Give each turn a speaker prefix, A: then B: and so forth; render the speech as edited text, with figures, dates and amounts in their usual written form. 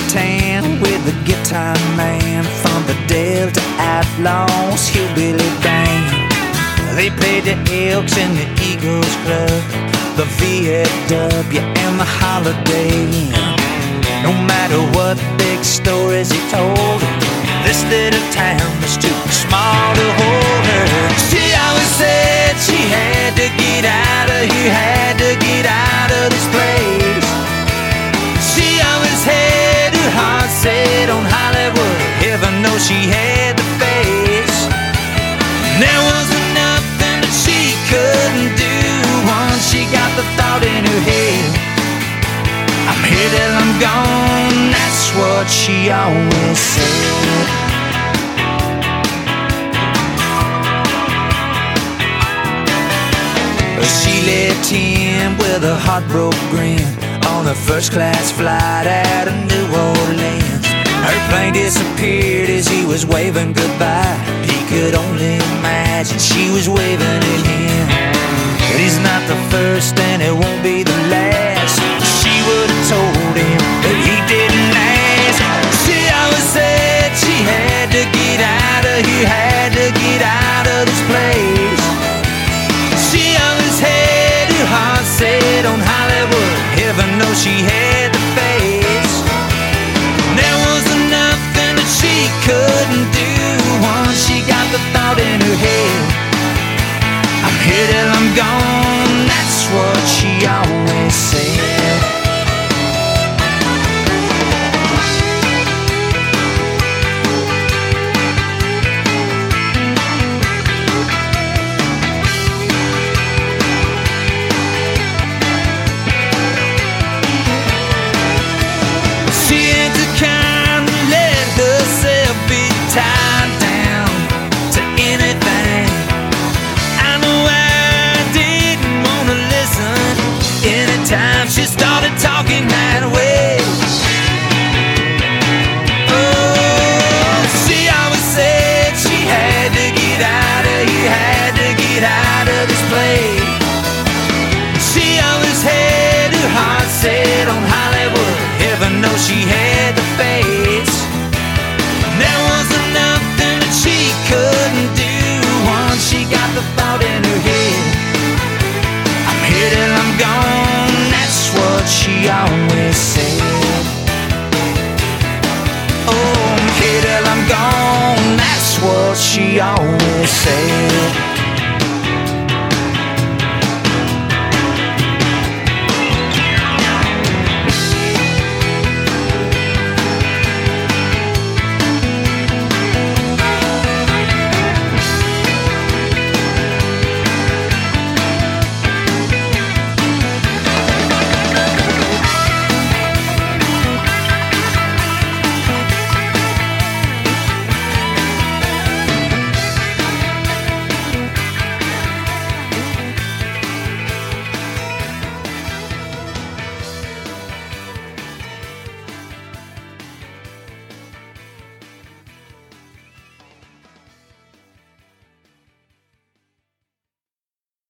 A: tan with the guitar man from the Delta Outlaws Hillbilly Band. They played the Elks and the Eagles Club, the VFW and the Holiday Inn. No matter what big stories he told, this little town was too small to hold her. She always said she had to get out of here, had to get out of this place. She always had her heart set on Hollywood, heaven knows she had the face. There wasn't nothing that she couldn't do once she got the thought in her head. I'm here till I'm gone, that's what she always said. She left him with a heartbroken grin on a first-class flight out of New Orleans. Her plane disappeared as he was waving goodbye. He could only imagine she was waving at him. But he's not the first and it won't be the last. She would have told him, but he didn't ask. She always said she had to get out of here, had to get out of this place. She always had her heart set on Hollywood, heaven knows she had the face. There wasn't nothing that she couldn't do once she got the thought in her head. I'm here till I'm gone, that's what she always said. Tied down to anything. I know I didn't want to listen anytime she started talking that way. Oh, she always said she had to get out of here, had to get out of this place. She always had her heart set on Hollywood, heaven knows she had the face. There wasn't nothing that she couldn't do once she got the thought in her head. I'm here till I'm gone, that's what she always said. Oh, I'm here till I'm gone, that's what she always said.